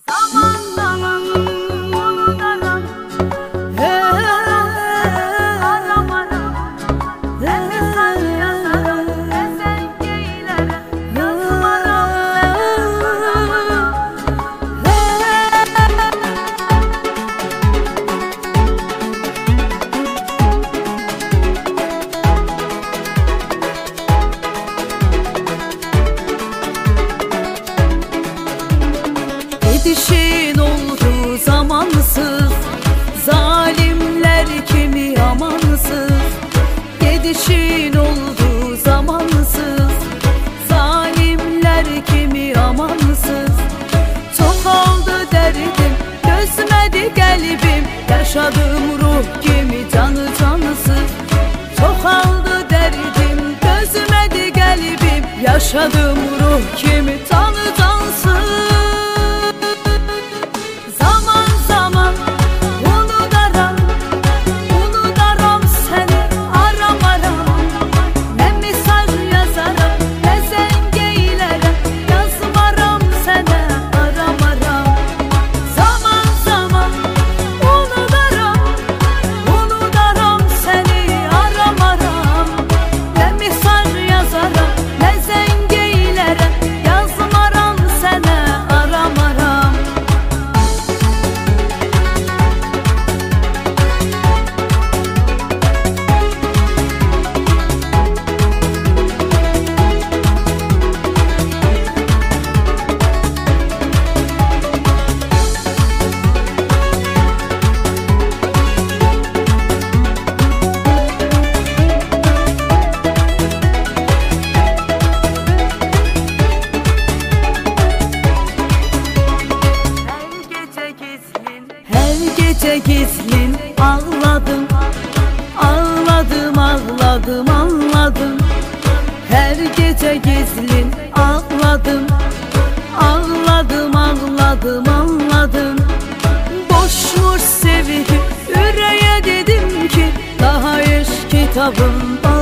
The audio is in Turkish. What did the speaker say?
Zaman zaman unuturum. Aram aram ne mesaj yazarım, ne sen geylerim. Yazmaram Gidişin oldu zamansız, zalimler kimi amansız. Gidişin oldu zamansız, zalimler kimi amansız. Çok oldu derdim, gözmedi kalbim, yaşadım ruh kimi canı cansız. Çok oldu derdim, gözmedi kalbim, yaşadım ruh kimi canı cansız. Gece gizlin ağladım, ağladım, ağladım, ağladım. Her gece gizlin ağladım, ağladım, ağladım, ağladım. Boşmuş sevgi, yüreğe dedim ki daha eş kitabım.